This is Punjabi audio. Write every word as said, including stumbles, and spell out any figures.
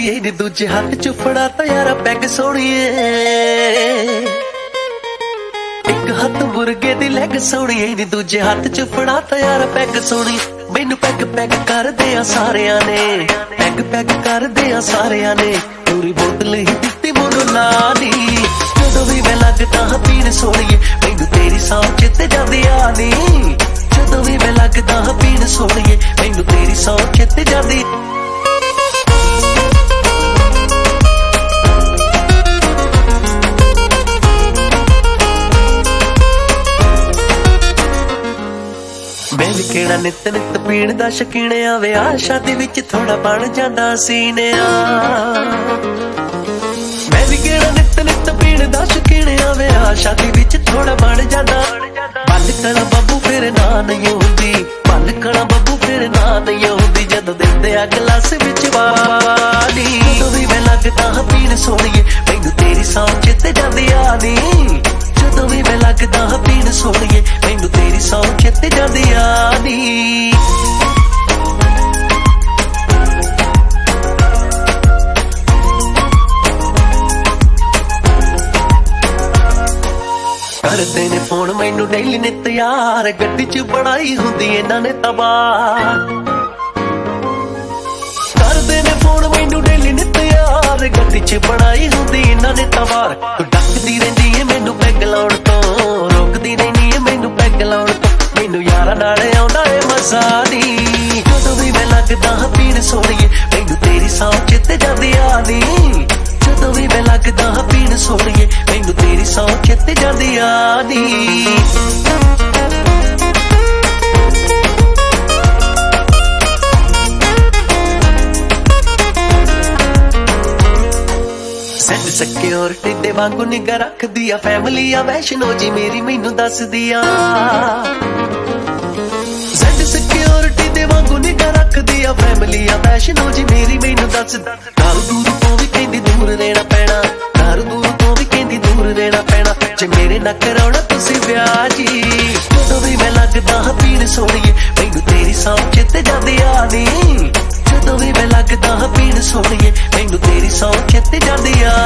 ਛੋੜੀਏ ਨੀ ਦੂਜੇ ਹੱਥ ਚ ਫੜਾ ਤਾ ਯਾਰਾ ਪੈਗ ਸੋਣੀਏ ਇੱਕ ਹੱਥ ਮੁਰਗੇ ਦੀ ਲੈਗ ਸੋਣੀਏ ਨੀ ਦੂਜੇ ਹੱਥ ਚ ਫੜਾ ਤਾ ਯਾਰਾ ਪੈਗ ਸੋਣੀ ਮੈਨੂੰ ਪੈਗ ਪੈਗ ਕਰਦੇ ਆ ਸਾਰਿਆਂ ਨੇ ਪੈਗ ਪੈਗ ਕਰਦੇ ਆ ਸਾਰਿਆਂ ਨੇ ਪੂਰੀ ਬੋਤਲ ਹੀ ਦਿੱਤੀ ਮੈਨੂੰ ਲਾਣੀ ਜਦੋਂ ਵੀ ਮੈਂ ਲੱਗਦਾ ਹਾਂ ਪੀਣ ਸੋਣੀਏ ਮੈਨੂੰ ਤੇਰੀ ਸੌਂ ਚਿੱਤ ਜਾਂਦੀ ਆ ਨੀ ਜਦੋਂ ਵੀ ਮੈਂ ਲੱਗਦਾ ਹਾਂ ਪੀਣ ਸੋਣੀਏ ਮੈਨੂੰ ਤੇਰੀ ਸੌਂ ਚਿੱਤ ਜਾਂਦੀ ਮੈਂ ਵੀ ਕਿਹੜਾ ਨਿੱਤ ਨਿੱਤ ਪੀਣ ਦਾ ਸ਼ੌਕੀਨ ਆ ਵਿਆਹ ਸ਼ਾਦੀ ਵਿੱਚ ਥੋੜਾ ਬਣ ਜਾਂਦਾ ਸੀਨਿਆ ਮੈਂ ਵੀ ਕਿਹੜਾ ਨਿੱਤ ਨਿੱਤ ਪੀਣ ਦਾ ਸ਼ੌਕੀਨ ਆ ਵਿਆਹ ਸ਼ਾਦੀ ਵਿੱਚ ਥੋੜਾ ਬਣ ਜਾਂਦਾ ਬਾਲਕਣਾ ਬੱਬੂ ਫਿਰ ਨਾ ਨਹੀਂ ਹੁੰਦੀ ਬਾਲਕਣਾ ਬੱਬੂ ਫਿਰ ਨਾ ਨਹੀਂ ਹੁੰਦੀ ਜਦੋਂ ਦਿੰਦੇ ਆ ਗਲਾਸ ਵਿੱਚ ਪਾਣੀ ਜਦੋਂ ਵੀ ਮੈਂ ਲੱਗਦਾ ਹਾਂ ਪੀਣ ਸੋਣੀਏ ਮੈਨੂੰ ਤੇਰੀ ਸੌਂ ਚਿੱਤ ਜਾਂਦੀ ਆ ਨੀ ਜਦੋਂ ਵੀ ਮੈਂ ਲੱਗਦਾ ਹਾਂ ਪੀਣ ਸੋਣੀਏ ਮੈਨੂੰ ਤੇਰੀ ਸੌਂ ਚਿੱਤ ਜਾਂਦੀ ਆ ਨੀ ਕਰਦੇ ਨੇ ਫੋਨ ਮੈਨੂੰ ਡੇਲੀ ਨਿੱਤ ਯਾਰ ਗੱਡੀ ਚ ਬਣਾਈ ਹੁੰਦੀ ਇਹਨਾਂ ਨੇ ਤਬਾਹ ਕਰਦੇ ਨੇ ਫੋਨ ਮੈਨੂੰ ਡੇਲੀ ਨਿੱਤ ਯਾਰ ਗੱਡੀ ਚ ਬਣਾਈ ਹੁੰਦੀ ਇਹਨਾਂ ਨੇ ਤਬਾਹ ਤੂੰ ਡੱਕਦੀ ਰਹਿੰਦੀ ਏ ਮੈਨੂੰ ਪੈਗ ਲਾਉਣ ਤੋਂ ਰੋਕਦੀ ਰਹਿੰਦੀ ਏ ਮੈਨੂੰ ਪੈਗ ਲਾਉਣ ਤੋਂ ਮੈਨੂੰ ਯਾਰਾਂ ਨਾਲ ਆਉਂਦਾ ਏ ਮਜ਼ਾ ਨੀ ਜਦੋਂ ਵੀ ਮੈਂ ਲੱਗਦਾ ਹਾਂ ਪੀਣ ਸੋਣੀਏ ਮੈਨੂੰ ਤੇਰੀ ਸੌਂ ਚਿੱਤ ਜਾਂਦੀ ਆ ਨੀ ਜਦੋਂ ਵੀ ਮੈਂ ਲੱਗਦਾ ਹਾਂ ਪੀਣ ਸੋਣੀਏ ਮੈਨੂੰ ਤੇਰੀ ਸੌਂ ਚਿੱਤ ਜਾਂਦੀ ਆ ਨੀ ਸੈਂਡ ਸਿਕਿਉਰਿਟੀ ਦੇ ਵਾਂਗੂ ਨਿਗਾ ਰੱਖਦੀ ਆ ਫੈਮਿਲੀ ਆ ਵੈਸ਼ਨੋ ਜੀ ਮੇਰੀ ਮੈਨੂੰ ਦੱਸਦੀ ਆ ਸੈਂਡ ਸਿਕਿਉਰਿਟੀ ਦੇ ਵਾਂਗੂ ਨਿਗਾ ਰੱਖਦੀ ਆ ਫੈਮਿਲੀ ਆ ਵੈਸ਼ਨੋ ਜੀ ਮੇਰੀ ਮੈਨੂੰ ਦੱਸਦਾ ਦਾਰੂ ਦੂਰ ਤੋਂ ਵੀ ਕਹਿੰਦੀ ਦੂਰ ਰਹਿਣਾ ਪੈਣਾ ਦਾਰੂ ਦੂਰ ਤੋਂ ਵੀ ਕਹਿੰਦੀ ਦੂਰ ਰਹਿਣਾ ਪੈਣਾ ਜੇ ਮੇਰੇ ਨਾਲ ਕਰਾਉਣਾ ਤੁਸੀਂ ਵਿਆਹ ਜੀ ਜਦੋਂ ਵੀ ਮੈਂ ਲੱਗਦਾ ਹਾਂ ਪੀਣ ਸੋਣੀਏ ਮੈਨੂੰ ਤੇਰੀ ਸੌਂ ਚਿੱਤ ਜਾਂਦੀ ਆ ਨੀ ਜਦੋਂ ਵੀ ਮੈਂ ਲੱਗਦਾ ਹਾਂ ਪੀਣ ਸੋਣੀਏ ਮੈਨੂੰ ਤੇਰੀ ਸੌਂ ਚਿੱਤ ਜਾਂਦੀ ਆ